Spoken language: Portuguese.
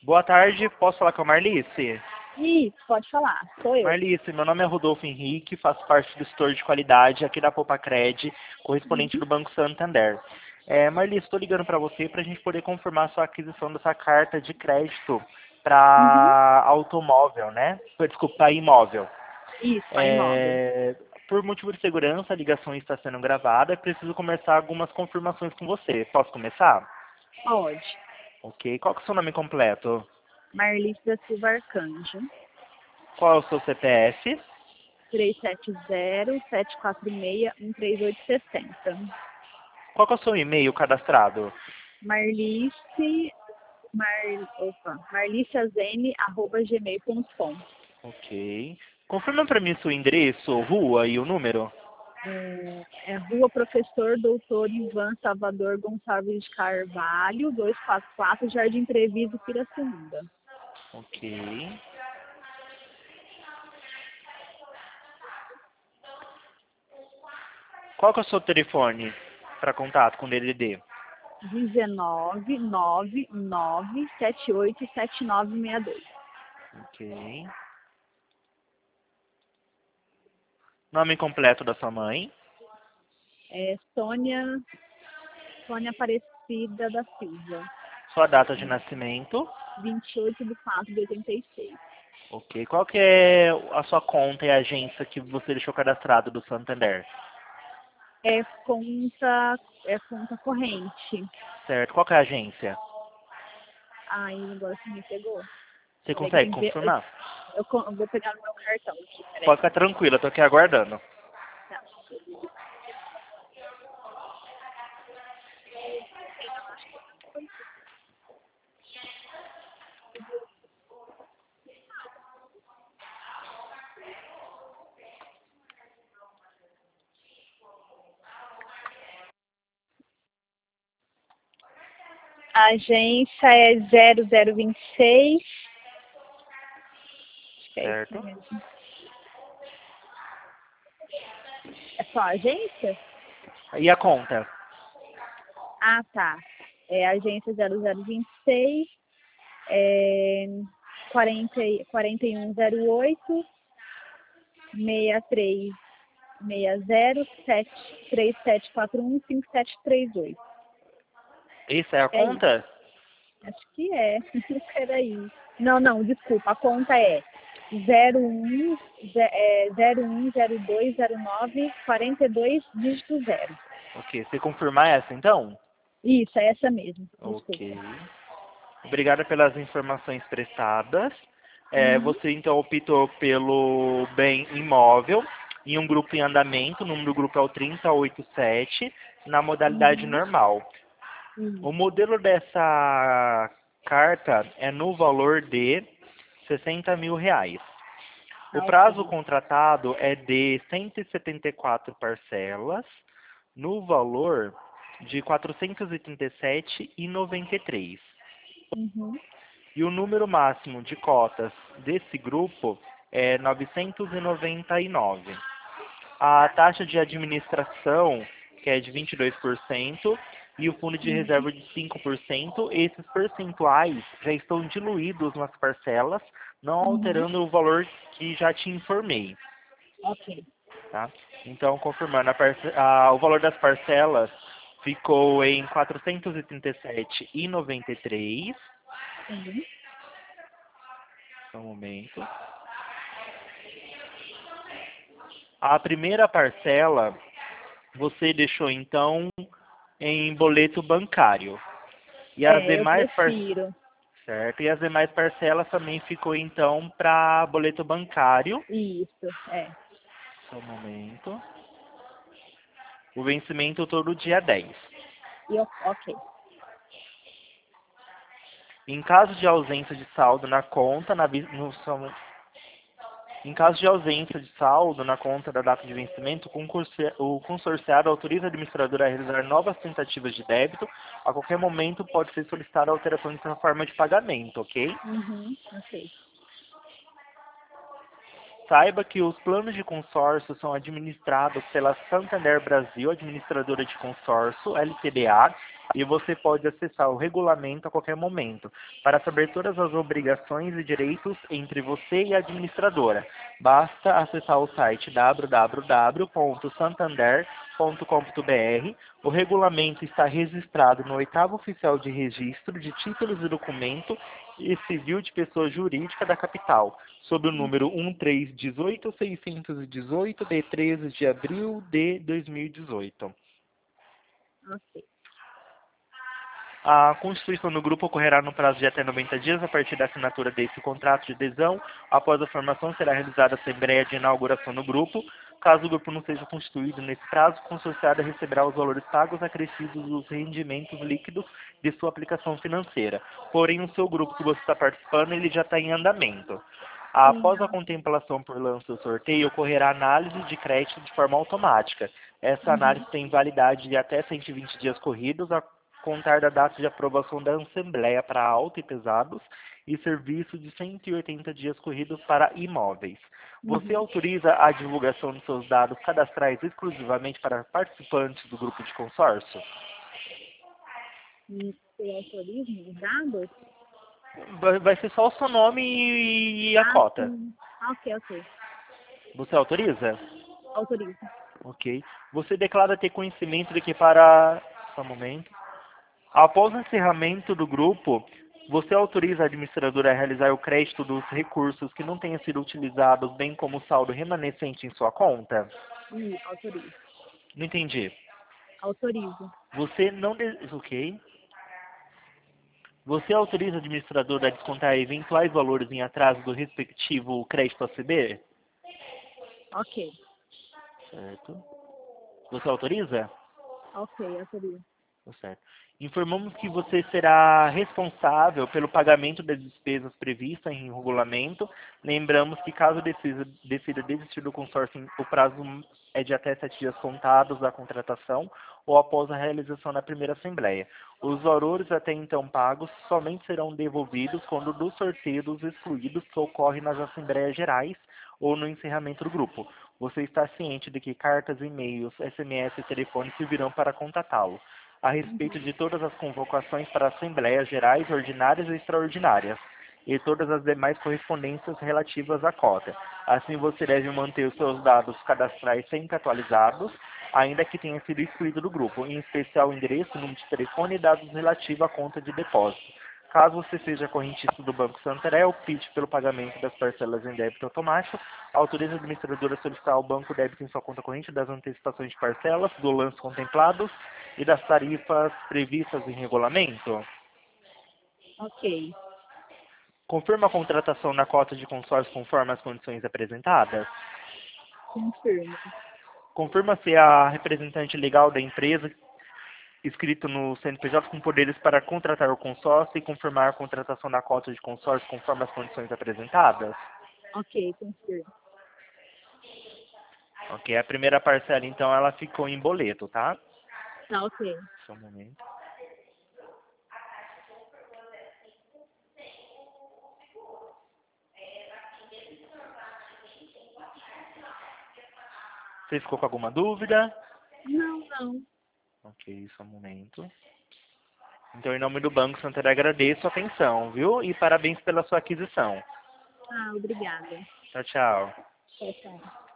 Boa tarde, posso falar com a Marlice? Isso, pode falar, sou eu. Marlice, meu nome é Rodolfo Henrique, faço parte do setor de qualidade aqui da Popacred, correspondente Uhum. do Banco Santander. Marlice, estou ligando para você para a gente poder confirmar sua aquisição dessa carta de crédito Uhum. para automóvel, né? Desculpa, para imóvel. Isso, para imóvel. É, por motivo de segurança, a ligação está sendo gravada, preciso começar algumas confirmações com você. Posso começar? Pode. Ok. Qual que é o seu nome completo? Marlice da Silva Arcanjo. Qual é o seu CPF? 370-746-13860. Qual que é o seu e-mail cadastrado? Marlice, marliciazene@gmail.com. Ok. Confirma para mim seu endereço, rua e o número. É Rua Professor Doutor Ivan Salvador Gonçalves de Carvalho, 244, Jardim Treviso, Pirassununga. Ok. Qual que é o seu telefone para contato com DDD? 19-978-7962. Ok. Nome completo da sua mãe? Sônia Aparecida da Silva, Sua data de nascimento? 28/4/86. Ok. Qual que é a sua conta e a agência que você deixou cadastrado do Santander? É conta corrente. Certo. Qual que é a agência? Aí agora você me pegou. Você Peraí que consegue tem que ver. confirmar? Eu vou pegar no meu cartão aqui, peraí. Pode ficar tranquila, eu tô aqui aguardando. Tá. A agência é 0026. Acho que é isso Certo. mesmo. É só a agência? E a conta? Ah, tá. É a agência 0026, é 4108 6360-3741-5738. Essa é a É isso. conta? Acho que é. Peraí. Não, desculpa. A conta é 010209 dígito 0. Ok. Você confirmar essa então? Isso, é essa mesmo. Desculpa. Ok. Obrigada pelas informações prestadas. Uhum. Você então optou pelo bem imóvel em um grupo em andamento, o número do grupo é o 3087, na modalidade Uhum. normal. O Isso. modelo dessa carta é no valor de R$ 60.000. O Ah, prazo ok. contratado é de 174 parcelas, no valor de R$ 437,93. Uhum. E o número máximo de cotas desse grupo é 999. A taxa de administração, que é de 22%, e o fundo de Uhum. reserva de 5%, esses percentuais já estão diluídos nas parcelas, não Uhum. alterando o valor que já te informei. Ok. Tá? Então, confirmando, o valor das parcelas ficou em R$ 437,93. Sim. Só um momento. A primeira parcela você deixou então em boleto bancário. E as É, eu demais prefiro. certo? E as demais parcelas também ficou então para boleto bancário. Isso, é. Só um momento. O vencimento todo dia 10. Ok. Em caso de ausência de saldo na conta, em caso de ausência de saldo na conta da data de vencimento, o consorciado autoriza a administradora a realizar novas tentativas de débito. A qualquer momento pode ser solicitada a alteração de sua forma de pagamento, ok? Uhum. Ok. Saiba que os planos de consórcio são administrados pela Santander Brasil, administradora de consórcio, LTDA, e você pode acessar o regulamento a qualquer momento para saber todas as obrigações e direitos entre você e a administradora. Basta acessar o site www.santander.com.br. O regulamento está registrado no 8º Oficial de Registro de Títulos e Documento e Civil de Pessoa Jurídica da Capital, sob o número 1318618 de 13 de abril de 2018. Ok. A constituição do grupo ocorrerá no prazo de até 90 dias a partir da assinatura desse contrato de adesão. Após a formação, será realizada a assembleia de inauguração do grupo. Caso o grupo não seja constituído nesse prazo, o consorciado receberá os valores pagos acrescidos dos rendimentos líquidos de sua aplicação financeira. Porém, o seu grupo que você está participando, ele já está em andamento. Após a contemplação por lance do sorteio, ocorrerá análise de crédito de forma automática. Essa análise tem validade de até 120 dias corridos, a contar da data de aprovação da Assembleia para auto e pesados e serviço de 180 dias corridos para imóveis. Você autoriza a divulgação de seus dados cadastrais exclusivamente para participantes do grupo de consórcio? Você autoriza os dados? Vai ser só o seu nome e a cota. Sim. Ok. Você autoriza? Autorizo. Ok. Você declara ter conhecimento de que para... Só um momento. Após o encerramento do grupo, você autoriza a administradora a realizar o crédito dos recursos que não tenham sido utilizados, bem como o saldo remanescente em sua conta? Autorizo. Não entendi. Autorizo. Você não... Ok. Você autoriza a administradora a descontar eventuais valores em atraso do respectivo crédito a receber? Ok. Certo. Você autoriza? Ok, autorizo. Certo. Informamos que você será responsável pelo pagamento das despesas previstas em regulamento. Lembramos que caso decida desistir do consórcio, o prazo é de até 7 dias contados da contratação ou após a realização da primeira assembleia. Os valores até então pagos somente serão devolvidos quando do sorteio dos excluídos que ocorre nas assembleias gerais ou no encerramento do grupo. Você está ciente de que cartas, e-mails, SMS e telefone servirão para contatá-lo a respeito de todas as convocações para assembleias gerais, ordinárias e extraordinárias, e todas as demais correspondências relativas à cota. Assim, você deve manter os seus dados cadastrais sempre atualizados, ainda que tenha sido excluído do grupo, em especial o endereço, número de telefone e dados relativos à conta de depósito. Caso você seja correntista do Banco Santander, opte pelo pagamento das parcelas em débito automático. Autoriza a administradora a solicitar ao banco débito em sua conta corrente das antecipações de parcelas, do lance contemplados e das tarifas previstas em regulamento. Ok. Confirma a contratação na cota de consórcio conforme as condições apresentadas. Confirmo. Confirma se a representante legal da empresa escrito no CNPJ com poderes para contratar o consórcio e confirmar a contratação da cota de consórcio conforme as condições apresentadas. Ok, confirmo. Ok, a primeira parcela então ela ficou em boleto, tá? Tá, ok. Só um momento. Você ficou com alguma dúvida? Não. Ok, só um momento. Então, em nome do Banco Santander, agradeço a atenção, viu? E parabéns pela sua aquisição. Obrigada. Tchau, tchau. Tchau.